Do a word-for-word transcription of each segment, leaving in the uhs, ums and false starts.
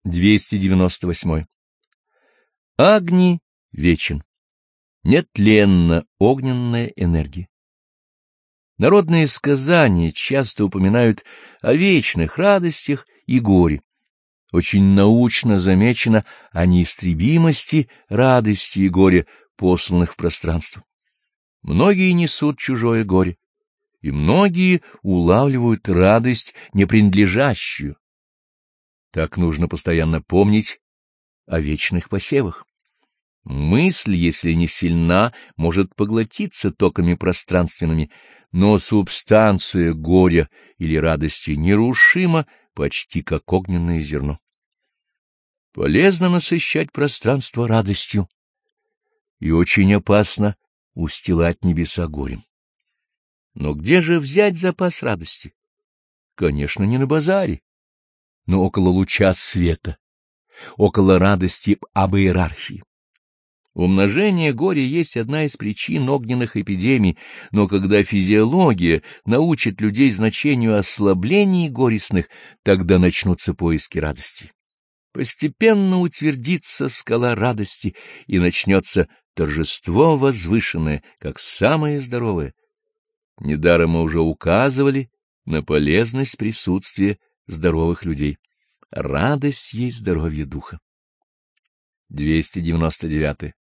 двести девяносто восьмой. Агни вечен, нетленна огненная энергия. Народные сказания часто упоминают о вечных радостях и горе. Очень научно замечено о неистребимости радости и горя, посланных в пространство. Многие несут чужое горе, и многие улавливают радость, не принадлежащую. Так нужно постоянно помнить о вечных посевах. Мысль, если не сильна, может поглотиться токами пространственными, но субстанция горя или радости нерушима, почти как огненное зерно. Полезно насыщать пространство радостью, и очень опасно устилать небеса горем. Но где же взять запас радости? Конечно, не на базаре, но около луча света, около радости об иерархии. Умножение горя есть одна из причин огненных эпидемий, но когда физиология научит людей значению ослаблений горестных, тогда начнутся поиски радости. Постепенно утвердится скала радости, и начнется торжество возвышенное, как самое здоровое. Недаром мы уже указывали на полезность присутствия здоровых людей. Радость есть здоровье духа. двести девяносто девятый.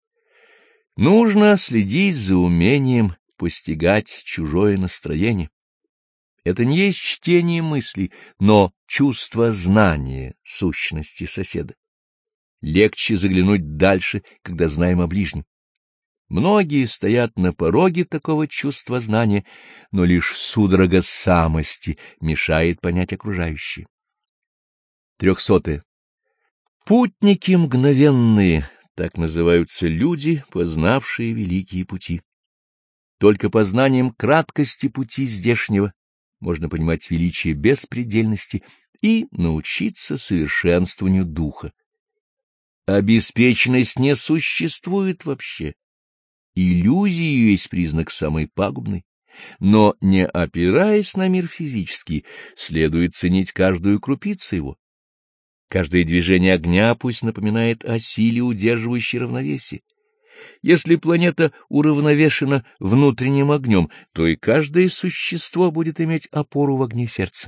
Нужно следить за умением постигать чужое настроение. Это не есть чтение мыслей, но чувство знания сущности соседа. Легче заглянуть дальше, когда знаем о ближнем. Многие стоят на пороге такого чувства знания, но лишь судорога самости мешает понять окружающее. Трехсотые. Путники мгновенные, так называются люди, познавшие великие пути. Только познанием краткости пути здешнего можно понимать величие беспредельности и научиться совершенствованию духа. Обеспеченность не существует вообще. Иллюзия ее есть признак самый пагубный, но, не опираясь на мир физический, следует ценить каждую крупицу его. Каждое движение огня пусть напоминает о силе, удерживающей равновесие. Если планета уравновешена внутренним огнем, то и каждое существо будет иметь опору в огне сердца.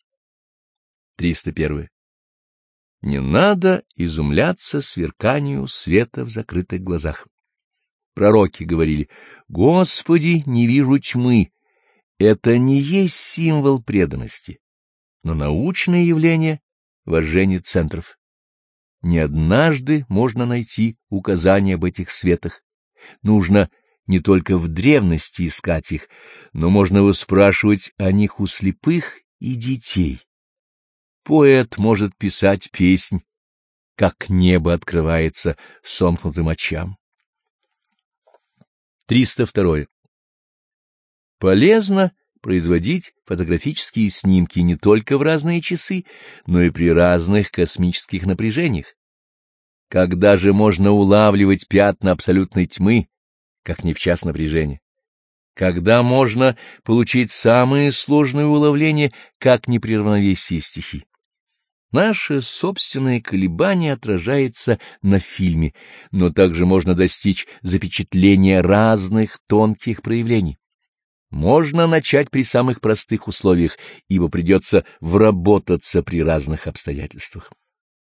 триста первый. Не надо изумляться сверканию света в закрытых глазах. Пророки говорили: «Господи, не вижу тьмы». Это не есть символ преданности, но научное явление вожжения центров. Не однажды можно найти указания об этих светах. Нужно не только в древности искать их, но можно выспрашивать о них у слепых и детей. Поэт может писать песнь, как небо открывается сомкнутым очам. триста второе. Полезно производить фотографические снимки не только в разные часы, но и при разных космических напряжениях. Когда же можно улавливать пятна абсолютной тьмы, как не в час напряжения? Когда можно получить самые сложные уловления, как не при равновесии стихий? Наше собственное колебание отражается на фильме, но также можно достичь запечатления разных тонких проявлений. Можно начать при самых простых условиях, ибо придется вработаться при разных обстоятельствах.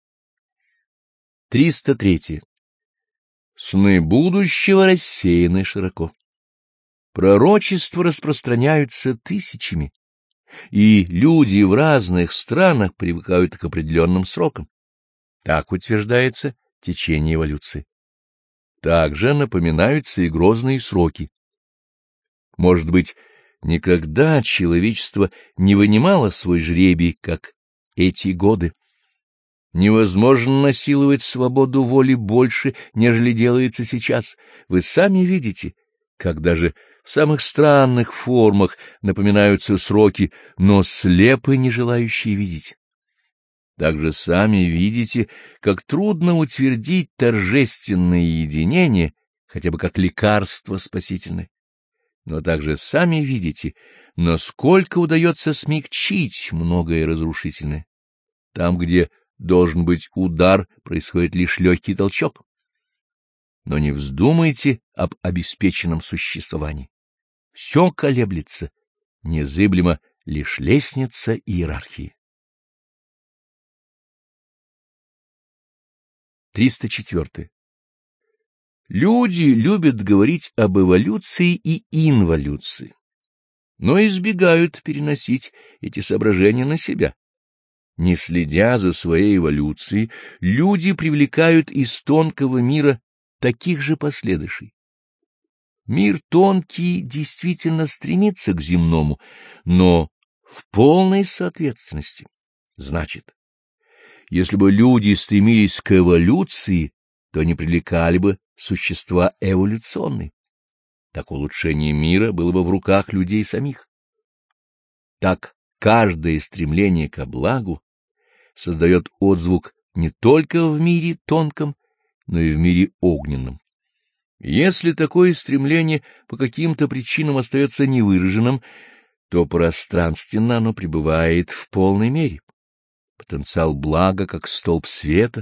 триста третье. Сны будущего рассеяны широко. Пророчества распространяются тысячами, и люди в разных странах привыкают к определенным срокам. Так утверждается течение эволюции. Также напоминаются и грозные сроки. Может быть, никогда человечество не вынимало свой жребий, как эти годы. Невозможно насиловать свободу воли больше, нежели делается сейчас. Вы сами видите, как даже в самых странных формах напоминаются сроки, но слепы, не желающие видеть. Также сами видите, как трудно утвердить торжественное единение, хотя бы как лекарство спасительное. Но также сами видите, насколько удается смягчить многое разрушительное. Там, где должен быть удар, происходит лишь легкий толчок. Но не вздумайте об обеспеченном существовании. Все колеблется, незыблемо лишь лестница иерархии. триста четыре. Люди любят говорить об эволюции и инволюции, но избегают переносить эти соображения на себя. Не следя за своей эволюцией, люди привлекают из тонкого мира таких же последующих. Мир тонкий действительно стремится к земному, но в полной соответственности. Значит, если бы люди стремились к эволюции, то они привлекали бы существа эволюционные. Так улучшение мира было бы в руках людей самих. Так каждое стремление ко благу создает отзвук не только в мире тонком, но и в мире огненном. Если такое стремление по каким-то причинам остается невыраженным, то пространственно оно пребывает в полной мере. Потенциал блага, как столб света.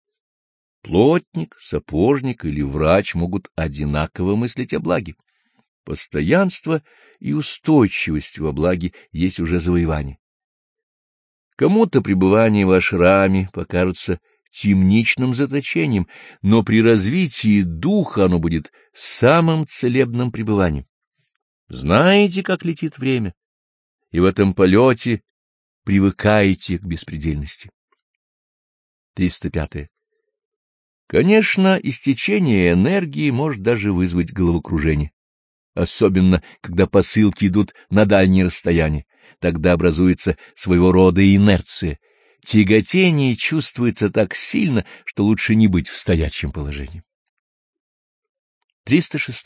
Плотник, сапожник или врач могут одинаково мыслить о благе. Постоянство и устойчивость во благе есть уже завоевание. Кому-то пребывание в ашраме покажется темничным заточением, но при развитии духа оно будет самым целебным пребыванием. Знаете, как летит время, и в этом полете привыкаете к беспредельности. триста пять. Конечно, истечение энергии может даже вызвать головокружение, особенно когда посылки идут на дальние расстояния. Тогда образуется своего рода инерция. Тяготение чувствуется так сильно, что лучше не быть в стоячем положении. триста шесть.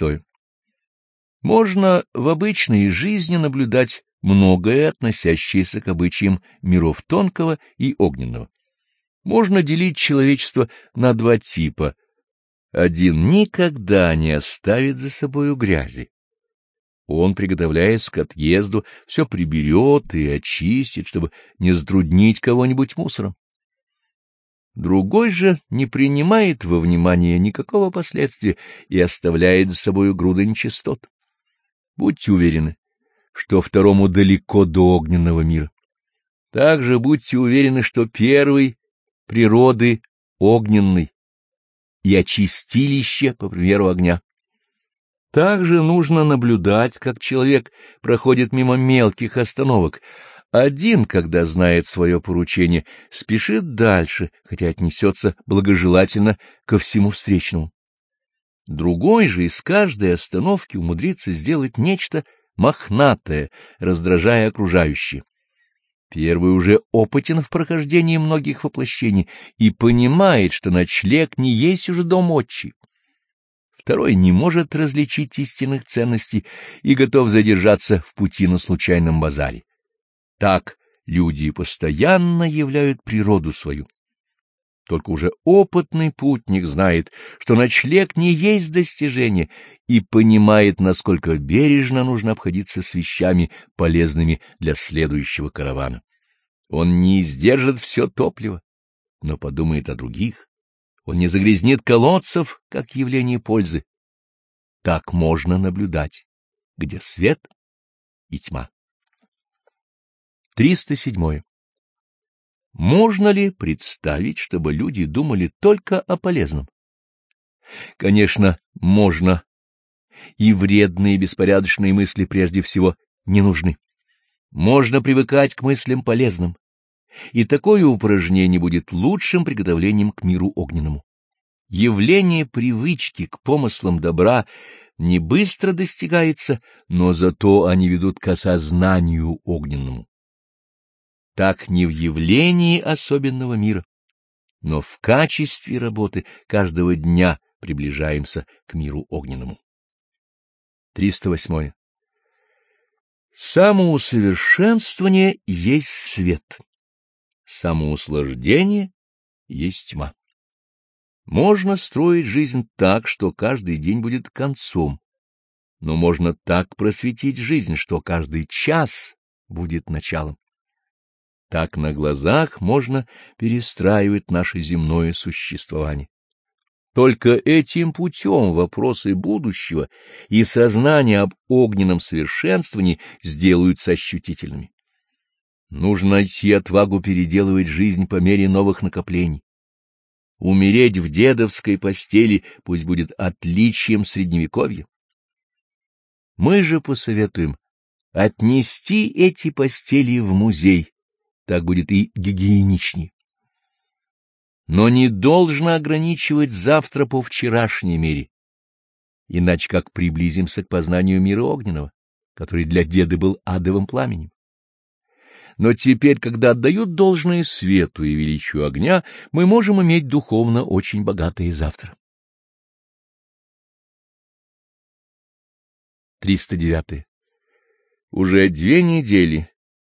Можно в обычной жизни наблюдать многое, относящееся к обычаям миров тонкого и огненного. Можно делить человечество на два типа. Один никогда не оставит за собою грязи. Он, приготовляясь к отъезду, все приберет и очистит, чтобы не затруднить кого-нибудь мусором. Другой же не принимает во внимание никакого последствия и оставляет за собою груды нечистот. Будьте уверены, что второму далеко до огненного мира. Также будьте уверены, что первый природы огненный и очистилище, по примеру огня. Также нужно наблюдать, как человек проходит мимо мелких остановок. Один, когда знает свое поручение, спешит дальше, хотя отнесется благожелательно ко всему встречному. Другой же из каждой остановки умудрится сделать нечто мохнатое, раздражая окружающие. Первый уже опытен в прохождении многих воплощений и понимает, что ночлег не есть уже дом отчий. Второй не может различить истинных ценностей и готов задержаться в пути на случайном базаре. Так люди постоянно являют природу свою. Только уже опытный путник знает, что ночлег не есть достижение, и понимает, насколько бережно нужно обходиться с вещами, полезными для следующего каравана. Он не издержит все топливо, но подумает о других. Он не загрязнит колодцев, как явление пользы. Так можно наблюдать, где свет и тьма. триста седьмое. Можно ли представить, чтобы люди думали только о полезном? Конечно, можно, и вредные беспорядочные мысли прежде всего не нужны. Можно привыкать к мыслям полезным, и такое упражнение будет лучшим приготовлением к миру огненному. Явление привычки к помыслам добра не быстро достигается, но зато они ведут к осознанию огненному. Так не в явлении особенного мира, но в качестве работы каждого дня приближаемся к миру огненному. триста восьмое. Самоусовершенствование есть свет, самоуслаждение есть тьма. Можно строить жизнь так, что каждый день будет концом, но можно так просветить жизнь, что каждый час будет началом. Так на глазах можно перестраивать наше земное существование. Только этим путем вопросы будущего и сознание об огненном совершенствовании сделаются ощутительными. Нужно найти отвагу переделывать жизнь по мере новых накоплений. Умереть в дедовской постели пусть будет отличием средневековья. Мы же посоветуем отнести эти постели в музей, так будет и гигиеничнее. Но не должно ограничивать завтра по вчерашней мере, иначе как приблизимся к познанию мира огненного, который для деда был адовым пламенем. Но теперь, когда отдают должное свету и величию огня, мы можем иметь духовно очень богатое завтра. триста девять. Уже две недели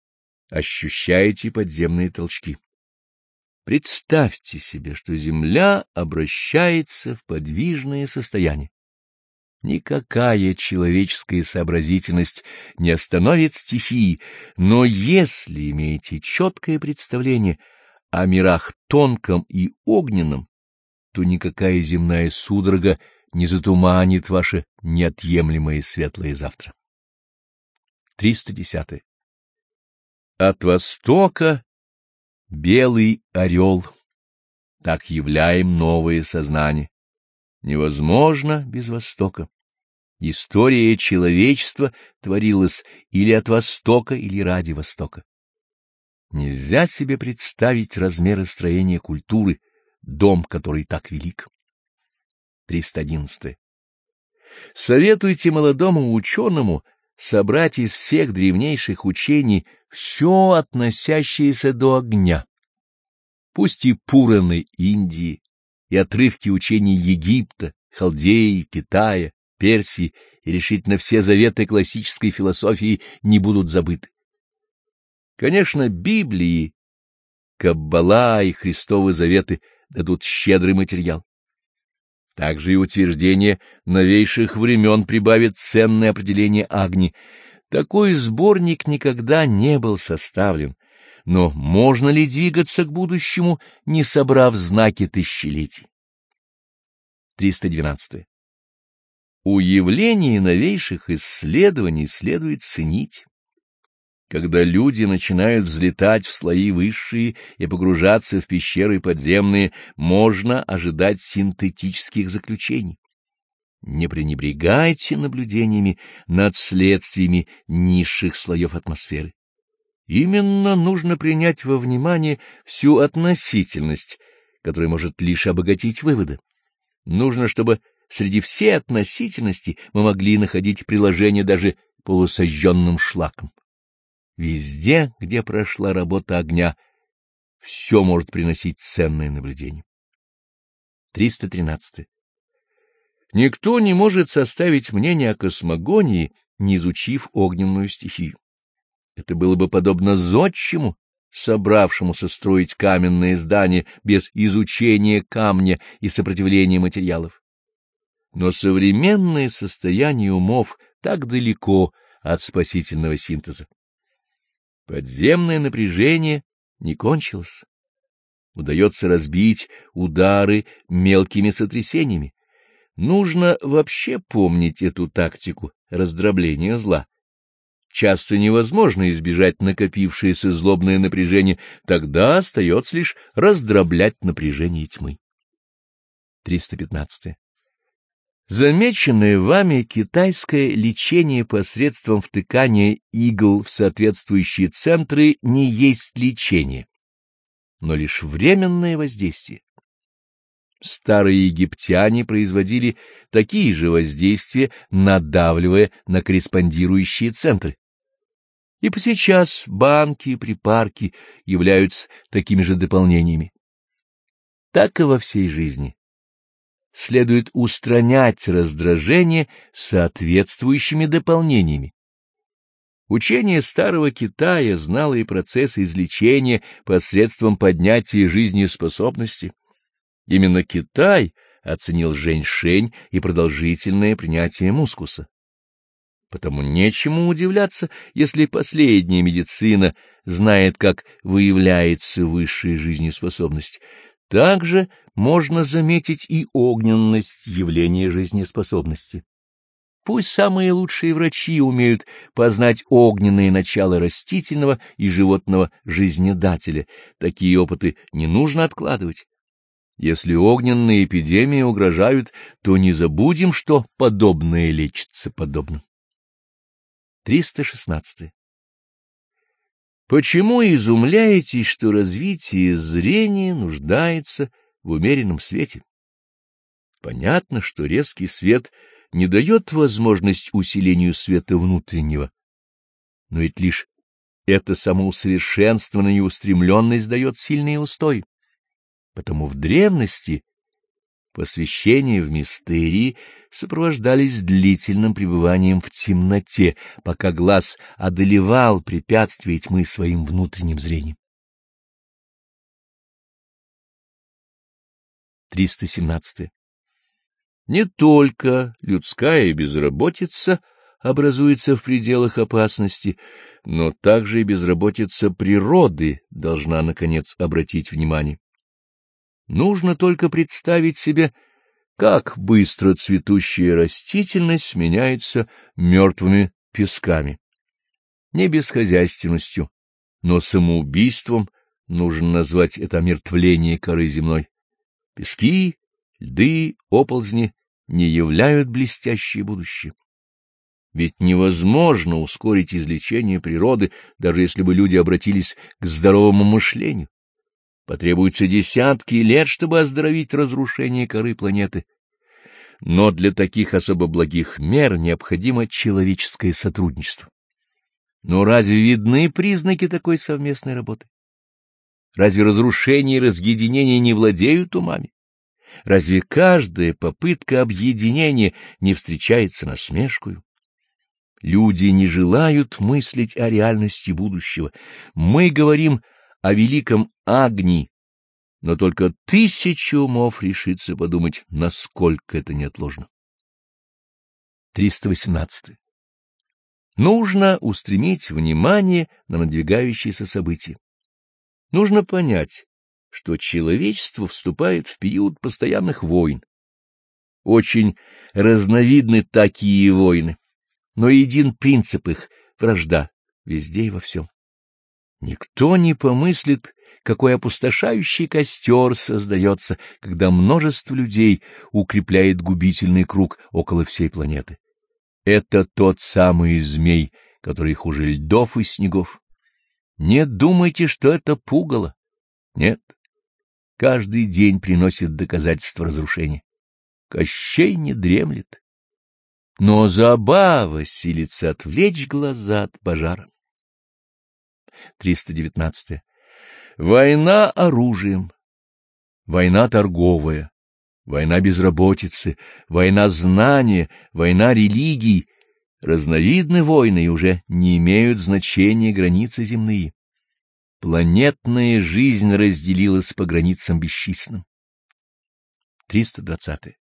ощущаете подземные толчки. Представьте себе, что Земля обращается в подвижное состояние. Никакая человеческая сообразительность не остановит стихии, но если имеете четкое представление о мирах тонком и огненном, то никакая земная судорога не затуманит ваше неотъемлемое светлое завтра. триста десять. От востока белый орел. Так являем новое сознание. Невозможно без Востока. История человечества творилась или от Востока, или ради Востока. Нельзя себе представить размеры строения культуры, дом, который так велик. триста одиннадцать. Советуйте молодому ученому собрать из всех древнейших учений все, относящееся до огня. Пусть и Пураны Индии, и отрывки учений Египта, Халдеи, Китая, Персии, и решительно все заветы классической философии не будут забыты. Конечно, Библии, Каббала и Христовы заветы дадут щедрый материал. Также и утверждение новейших времен прибавит ценное определение Агни. Такой сборник никогда не был составлен, но можно ли двигаться к будущему, не собрав знаки тысячелетий? триста двенадцать. У явлений новейших исследований следует ценить. Когда люди начинают взлетать в слои высшие и погружаться в пещеры подземные, можно ожидать синтетических заключений. Не пренебрегайте наблюдениями над следствиями низших слоев атмосферы. Именно нужно принять во внимание всю относительность, которая может лишь обогатить выводы. Нужно, чтобы среди всей относительности мы могли находить приложение даже полусожженным шлаком. Везде, где прошла работа огня, все может приносить ценное наблюдение. триста тринадцать. Никто не может составить мнение о космогонии, не изучив огненную стихию. Это было бы подобно зодчему, собравшемуся строить каменное здание без изучения камня и сопротивления материалов. Но современное состояние умов так далеко от спасительного синтеза. Подземное напряжение не кончилось. Удается разбить удары мелкими сотрясениями. Нужно вообще помнить эту тактику раздробления зла. Часто невозможно избежать накопившееся злобное напряжение, тогда остается лишь раздроблять напряжение тьмы. триста пятнадцать. Замеченное вами китайское лечение посредством втыкания игл в соответствующие центры не есть лечение, но лишь временное воздействие. Старые египтяне производили такие же воздействия, надавливая на корреспондирующие центры. И посейчас банки и припарки являются такими же дополнениями. Так и во всей жизни. Следует устранять раздражение соответствующими дополнениями. Учение старого Китая знало и процессы излечения посредством поднятия жизнеспособности. Именно Китай оценил жэньшэнь и продолжительное принятие мускуса. Потому нечему удивляться, если последняя медицина знает, как выявляется высшая жизнеспособность. Также можно заметить и огненность явления жизнеспособности. Пусть самые лучшие врачи умеют познать огненные начала растительного и животного жизнедателя. Такие опыты не нужно откладывать. Если огненные эпидемии угрожают, то не забудем, что подобное лечится подобным. триста шестнадцать. Почему изумляетесь, что развитие зрения нуждается в умеренном свете? Понятно, что резкий свет не дает возможность усилению света внутреннего, но ведь лишь это самоусовершенствование и устремленность дает сильный устой. Потому в древности посвящения в мистерии сопровождались длительным пребыванием в темноте, пока глаз одолевал препятствия тьмы своим внутренним зрением. триста семнадцать. Не только людская безработица образуется в пределах опасности, но также и безработица природы должна, наконец, обратить внимание. Нужно только представить себе, как быстро цветущая растительность сменяется мертвыми песками. Не бесхозяйственностью, но самоубийством нужно назвать это омертвление коры земной. Пески, льды, оползни не являют блестящее будущее. Ведь невозможно ускорить излечение природы, даже если бы люди обратились к здоровому мышлению. Потребуется десятки лет, чтобы оздоровить разрушение коры планеты. Но для таких особо благих мер необходимо человеческое сотрудничество. Но разве видны признаки такой совместной работы? Разве разрушение и разъединение не владеют умами? Разве каждая попытка объединения не встречается насмешкою? Люди не желают мыслить о реальности будущего. Мы говорим о великом Агни, но только тысяча умов решится подумать, насколько это неотложно. триста восемнадцать. Нужно устремить внимание на надвигающиеся события. Нужно понять, что человечество вступает в период постоянных войн. Очень разновидны такие войны, но един принцип их — вражда везде и во всем. Никто не помыслит, какой опустошающий костер создается, когда множество людей укрепляет губительный круг около всей планеты. Это тот самый змей, который хуже льдов и снегов. Не думайте, что это пугало. Нет. Каждый день приносит доказательства разрушения. Кощей не дремлет. Но забава силится отвлечь глаза от пожара. триста девятнадцать. Война оружием, война торговая, война безработицы, война знания, война религий. Разновидны войны и уже не имеют значения границы земные. Планетная жизнь разделилась по границам бесчисленным. триста двадцать.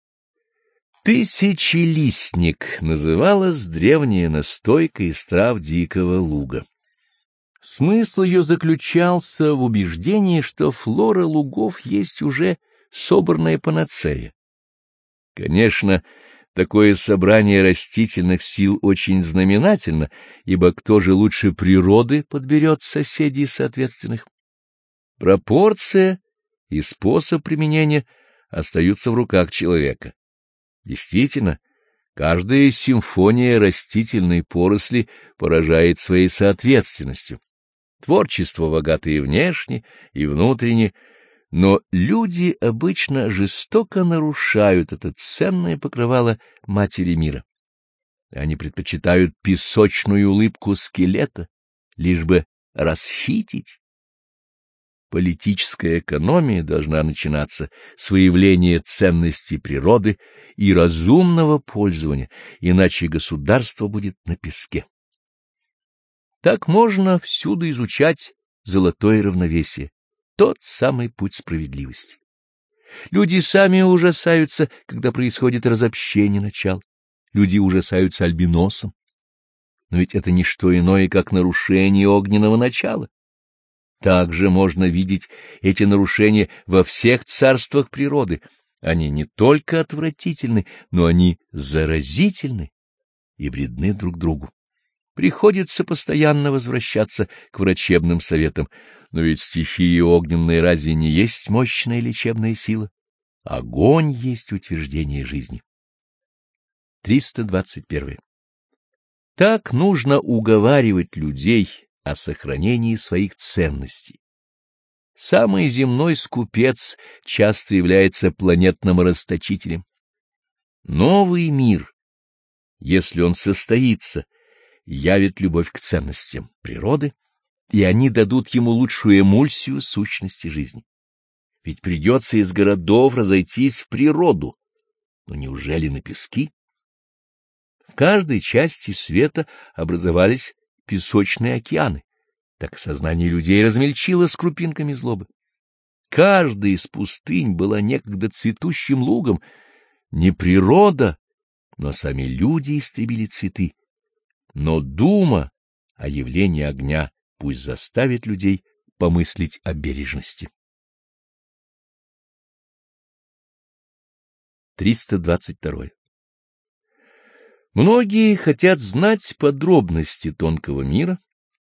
Тысячелистник называлась древняя настойка из трав дикого луга. Смысл ее заключался в убеждении, что флора лугов есть уже собранная панацея. Конечно, такое собрание растительных сил очень знаменательно, ибо кто же лучше природы подберет соседей соответственных? Пропорция и способ применения остаются в руках человека. Действительно, каждая симфония растительной поросли поражает своей соответственностью. Творчество богато и внешне, и внутренне, но люди обычно жестоко нарушают это ценное покрывало матери мира. Они предпочитают песочную улыбку скелета, лишь бы расхитить. Политическая экономия должна начинаться с выявления ценностей природы и разумного пользования, иначе государство будет на песке. Так можно всюду изучать золотое равновесие, тот самый путь справедливости. Люди сами ужасаются, когда происходит разобщение начал. Люди ужасаются альбиносом. но ведь это не что иное, как нарушение огненного начала. Также можно видеть эти нарушения во всех царствах природы. Они не только отвратительны, но они заразительны и вредны друг другу. Приходится постоянно возвращаться к врачебным советам, но ведь стихия огненная разве не есть мощная лечебная сила? Огонь есть утверждение жизни. триста двадцать один. Так нужно уговаривать людей о сохранении своих ценностей. Самый земной скупец часто является планетным расточителем. Новый мир, если он состоится, явит любовь к ценностям природы, и они дадут ему лучшую эмульсию сущности жизни. Ведь придется из городов разойтись в природу, но неужели на пески? В каждой части света образовались песочные океаны, так сознание людей размельчило с крупинками злобы. Каждая из пустынь была некогда цветущим лугом. Не природа, но сами люди истребили цветы. Но дума о явлении огня пусть заставит людей помыслить о бережности. триста двадцать два. Многие хотят знать подробности тонкого мира,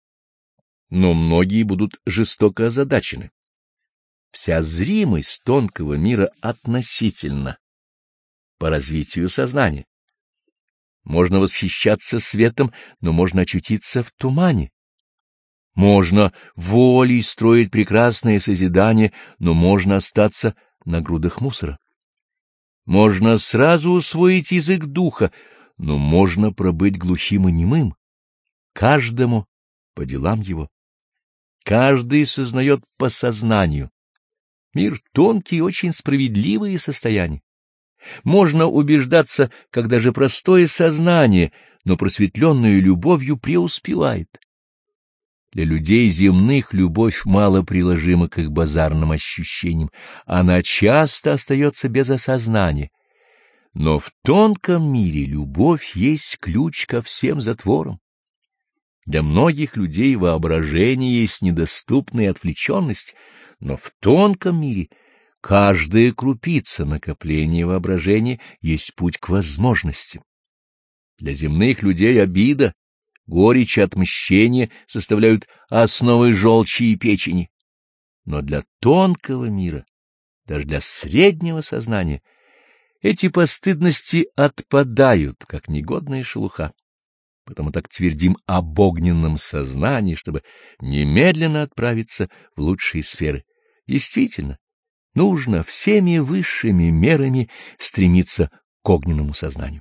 но многие будут жестоко озадачены. Вся зримость тонкого мира относительна по развитию сознания. Можно восхищаться светом, но можно очутиться в тумане. Можно волей строить прекрасное созидание, но можно остаться на грудах мусора. Можно сразу усвоить язык духа, но можно пробыть глухим и немым. Каждому по делам его. Каждый сознает по сознанию. Мир тонкий и очень справедливые состояния. Можно убеждаться, когда же простое сознание, но просветленную любовью преуспевает. Для людей земных любовь мало приложима к их базарным ощущениям, она часто остается без осознания. Но в тонком мире любовь есть ключ ко всем затворам. Для многих людей воображение есть недоступная отвлеченность, но в тонком мире каждая крупица накопления воображения есть путь к возможностям. Для земных людей обида, горечь и отмщение составляют основы желчи и печени. Но для тонкого мира, даже для среднего сознания, эти постыдности отпадают, как негодная шелуха. Потому так твердим об огненном сознании, чтобы немедленно отправиться в лучшие сферы. Действительно, нужно всеми высшими мерами стремиться к огненному сознанию.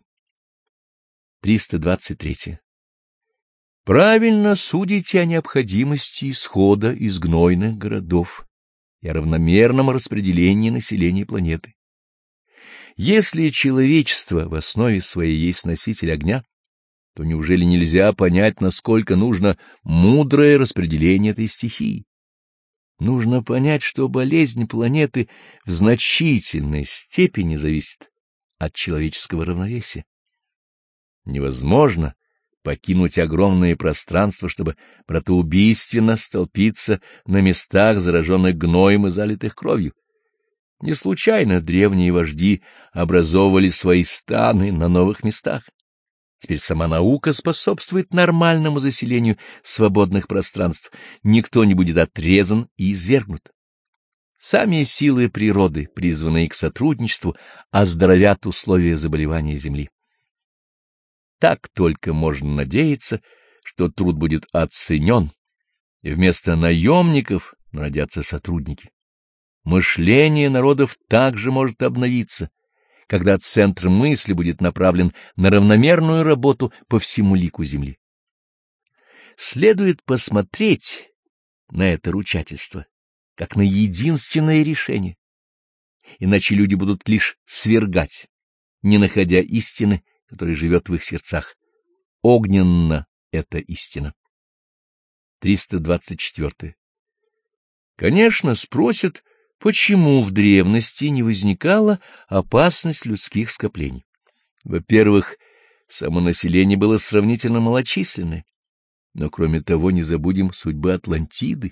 триста двадцать три. Правильно судите о необходимости исхода из гнойных городов и о равномерном распределении населения планеты. Если человечество в основе своей есть носитель огня, то неужели нельзя понять, насколько нужно мудрое распределение этой стихии? Нужно понять, что болезнь планеты в значительной степени зависит от человеческого равновесия. Невозможно покинуть огромное пространство, чтобы братоубийственно столпиться на местах, зараженных гноем и залитых кровью. Не случайно древние вожди образовывали свои станы на новых местах. Теперь сама наука способствует нормальному заселению свободных пространств, никто не будет отрезан и извергнут. Сами силы природы, призванные к сотрудничеству, оздоровят условия заболевания Земли. Так только можно надеяться, что труд будет оценен, и вместо наемников родятся сотрудники. Мышление народов также может обновиться, когда центр мысли будет направлен на равномерную работу по всему лику земли. Следует посмотреть на это ручательство, как на единственное решение, иначе люди будут лишь свергать, не находя истины, которая живет в их сердцах. Огненна эта истина. триста двадцать четыре. Конечно, спросят, почему в древности не возникала опасность людских скоплений? Во-первых, Само население было сравнительно малочисленное, но кроме того не забудем судьбы Атлантиды,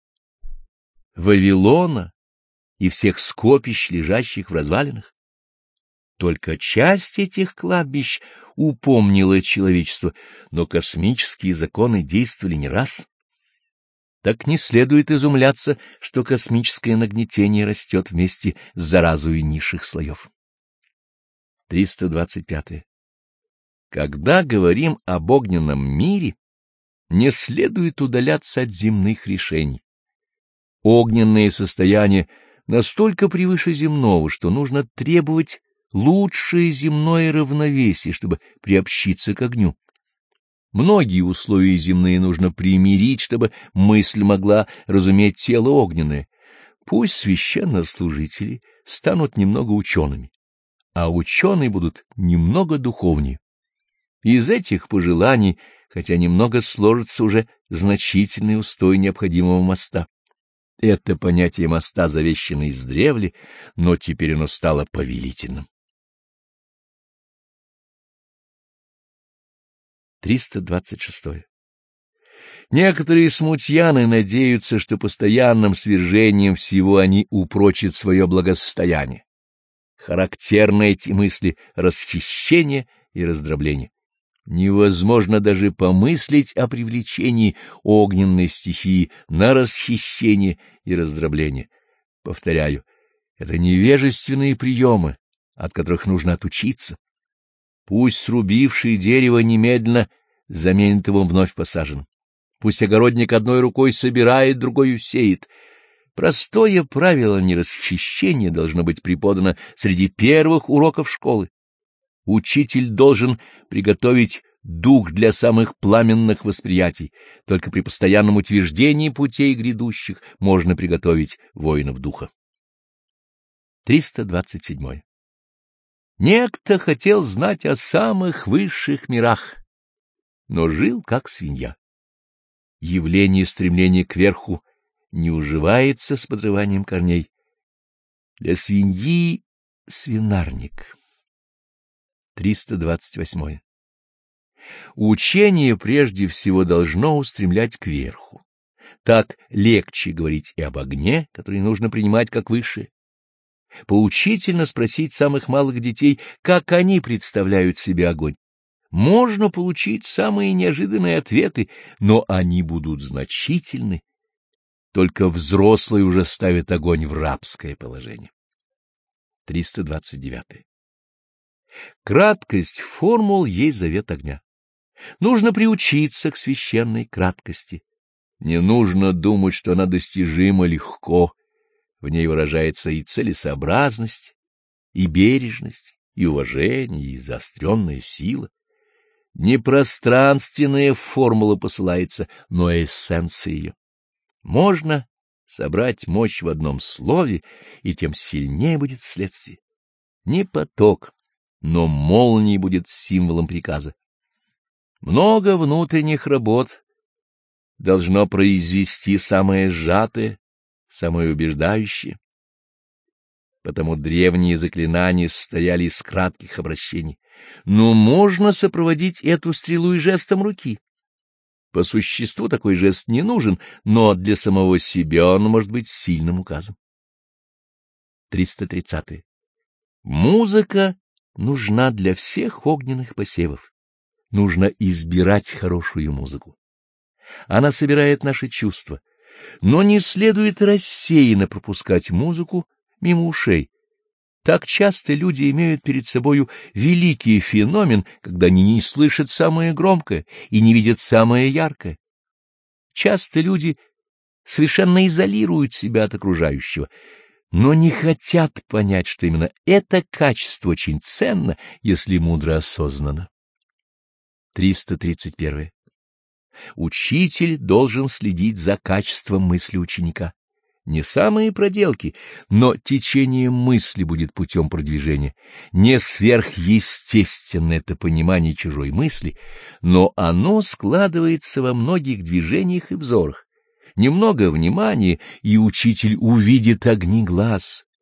Вавилона и всех скопищ, лежащих в развалинах. Только часть этих кладбищ упомнила человечество, но космические законы действовали не раз. Так не следует изумляться, что космическое нагнетение растет вместе с заразой низших слоев. триста двадцать пятое. Когда говорим об огненном мире, не следует удаляться от земных решений. Огненное состояние настолько превыше земного, что нужно требовать лучшее земное равновесие, чтобы приобщиться к огню. Многие условия земные нужно примирить, чтобы мысль могла разуметь тело огненное. Пусть священнослужители станут немного учеными, а ученые будут немного духовнее. Из этих пожеланий, хотя немного сложится уже значительный устой необходимого моста. Это понятие моста завещано издревле, но теперь оно стало повелительным. триста двадцать шестое. Некоторые смутьяны надеются, что постоянным свержением всего они упрочат свое благосостояние. Характерны эти мысли расхищения и раздробления. Невозможно даже помыслить о привлечении огненной стихии на расхищение и раздробление. Повторяю, это невежественные приемы, от которых нужно отучиться. Пусть срубивший дерево немедленно заменит его вновь посаженным. Пусть огородник одной рукой собирает, другой сеет. Простое правило нерасхищения должно быть преподано среди первых уроков школы. Учитель должен приготовить дух для самых пламенных восприятий. Только при постоянном утверждении путей грядущих можно приготовить воинов духа. триста двадцать седьмое. Некто хотел знать о самых высших мирах, но жил как свинья. Явление стремления кверху не уживается с подрыванием корней. Для свиньи — свинарник. триста двадцать восьмое. Учение прежде всего должно устремлять кверху. Так легче говорить и об огне, который нужно принимать как высшее. Поучительно спросить самых малых детей, как они представляют себе огонь. Можно получить самые неожиданные ответы, но они будут значительны. Только взрослые уже ставят огонь в рабское положение. триста двадцать девятое. Краткость формул есть завет огня. Нужно приучиться к священной краткости. Не нужно думать, что она достижима легко. В ней выражается и целесообразность, и бережность, и уважение, и заостренная сила. Не пространственная формула посылается, но эссенция ее. Можно собрать мощь в одном слове, и тем сильнее будет следствие. Не поток, но молния будет символом приказа. Много внутренних работ должно произвести самое сжатое, самое убеждающее. Потому древние заклинания состояли из кратких обращений. Но можно сопроводить эту стрелу и жестом руки. По существу такой жест не нужен, но для самого себя он может быть сильным указом. триста тридцатое. Музыка нужна для всех огненных посевов. Нужно избирать хорошую музыку. Она собирает наши чувства, но не следует рассеянно пропускать музыку мимо ушей. Так часто люди имеют перед собою великий феномен, когда они не слышат самое громкое и не видят самое яркое. Часто люди совершенно изолируют себя от окружающего, но не хотят понять, что именно это качество очень ценно, если мудро осознано. триста тридцать первое. Учитель должен следить за качеством мысли ученика. Не самые проделки, но течение мысли будет путем продвижения. Не сверхъестественно это понимание чужой мысли, но оно складывается во многих движениях и взорах. Немного внимания, и учитель увидит огни глаз,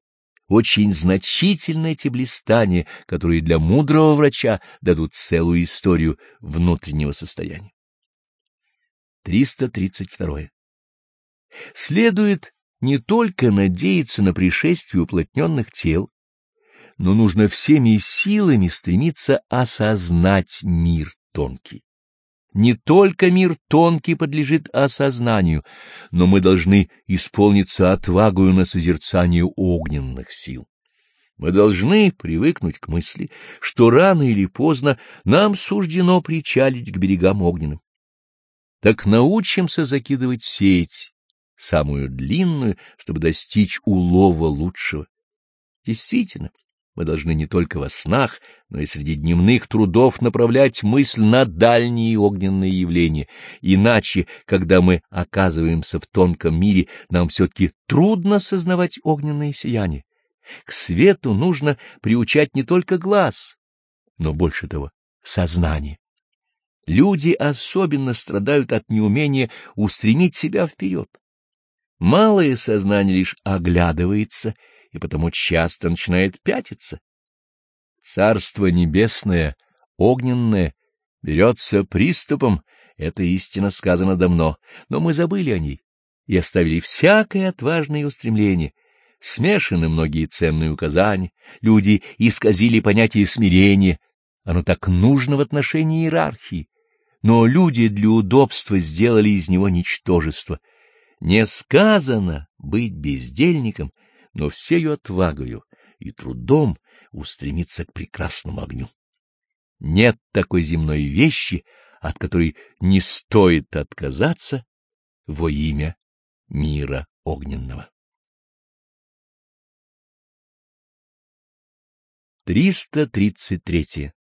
Очень значительны эти блистания, которые для мудрого врача дадут целую историю внутреннего состояния. триста тридцать два. Следует не только надеяться на пришествие уплотненных тел, но нужно всеми силами стремиться осознать мир тонкий. Не только мир тонкий подлежит осознанию, но мы должны исполниться отвагою на созерцание огненных сил. Мы должны привыкнуть к мысли, что рано или поздно нам суждено причалить к берегам огненным. Так научимся закидывать сеть, самую длинную, чтобы достичь улова лучшего. Действительно, мы должны не только во снах, но и среди дневных трудов направлять мысль на дальние огненные явления. Иначе, когда мы оказываемся в тонком мире, нам все-таки трудно сознавать огненное сияние. К свету нужно приучать не только глаз, но больше того — сознание. Люди особенно страдают от неумения устремить себя вперед. Малое сознание лишь оглядывается и потому часто начинает пятиться. Царство небесное, огненное, берется приступом, это истина сказано давно, но мы забыли о ней и оставили всякое отважное устремление. Смешаны многие ценные указания, люди исказили понятие смирения, оно так нужно в отношении иерархии, но люди для удобства сделали из него ничтожество. Не сказано быть бездельником, но всею отвагою и трудом устремиться к прекрасному огню. Нет такой земной вещи, от которой не стоит отказаться во имя мира огненного. триста тридцать три.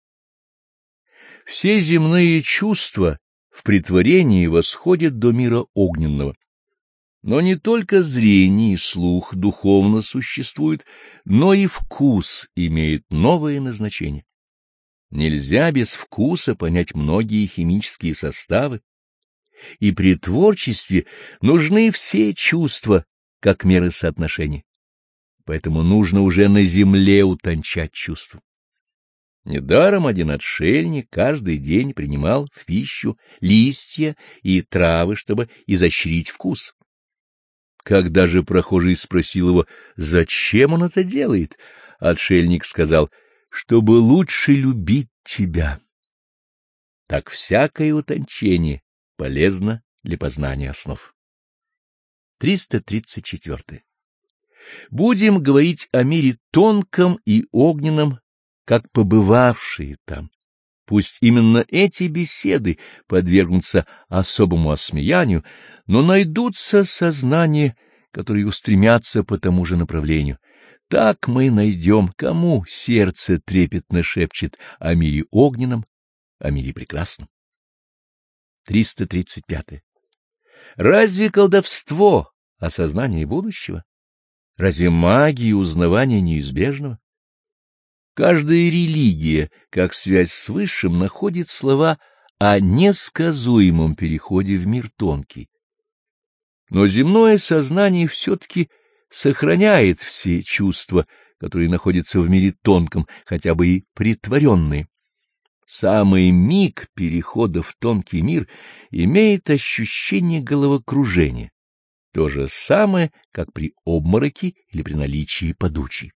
Все земные чувства в претворении восходят до мира огненного. Но не только зрение и слух духовно существуют, но и вкус имеет новое назначение. Нельзя без вкуса понять многие химические составы, и при творчестве нужны все чувства, как меры соотношения. Поэтому нужно уже на земле утончать чувства. Недаром один отшельник каждый день принимал в пищу листья и травы, чтобы изощрить вкус. Когда же прохожий спросил его, зачем он это делает, отшельник сказал, чтобы лучше любить тебя. Так всякое утончение полезно для познания основ. триста тридцать четыре. Будем говорить о мире тонком и огненном, как побывавшие там. Пусть именно эти беседы подвергнутся особому осмеянию, но найдутся сознания, которые устремятся по тому же направлению. Так мы найдем, кому сердце трепетно шепчет о мире огненном, о мире прекрасном. триста тридцать пять. Разве колдовство — осознание будущего? Разве магия — узнавание неизбежного? Каждая религия, как связь с Высшим, находит слова о несказуемом переходе в мир тонкий. Но земное сознание все-таки сохраняет все чувства, которые находятся в мире тонком, хотя бы и притворенные. Самый миг перехода в тонкий мир имеет ощущение головокружения, то же самое, как при обмороке или при наличии подучий.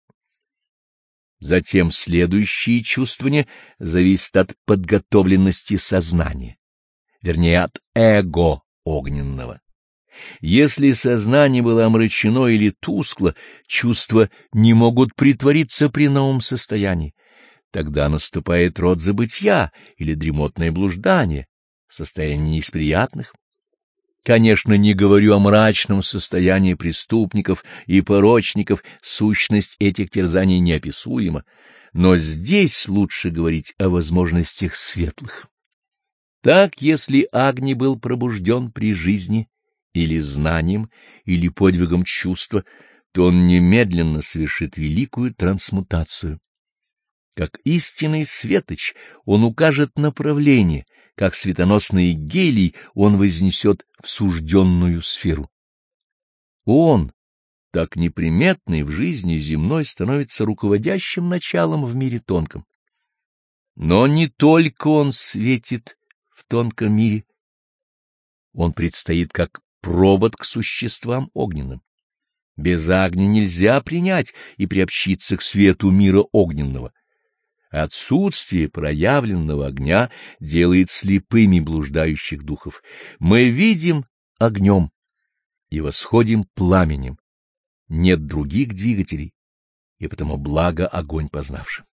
Затем следующие чувствования зависят от подготовленности сознания, вернее, от эго огненного. Если сознание было омрачено или тускло, чувства не могут притвориться при новом состоянии. Тогда наступает род забытья или дремотное блуждание, состояние не из приятных. Конечно, не говорю о мрачном состоянии преступников и порочников, сущность этих терзаний неописуема, но здесь лучше говорить о возможностях светлых. Так, если Агни был пробужден при жизни или знанием, или подвигом чувства, то он немедленно совершит великую трансмутацию. Как истинный светоч он укажет направление, как светоносный гелий он вознесет в сужденную сферу. Он, так неприметный в жизни земной становится руководящим началом в мире тонком. Но не только он светит в тонком мире, он предстоит как провод к существам огненным. Без огня нельзя принять и приобщиться к свету мира огненного. Отсутствие проявленного огня делает слепыми блуждающих духов. Мы видим огнем и восходим пламенем. Нет других двигателей, и потому благо огонь познавшим.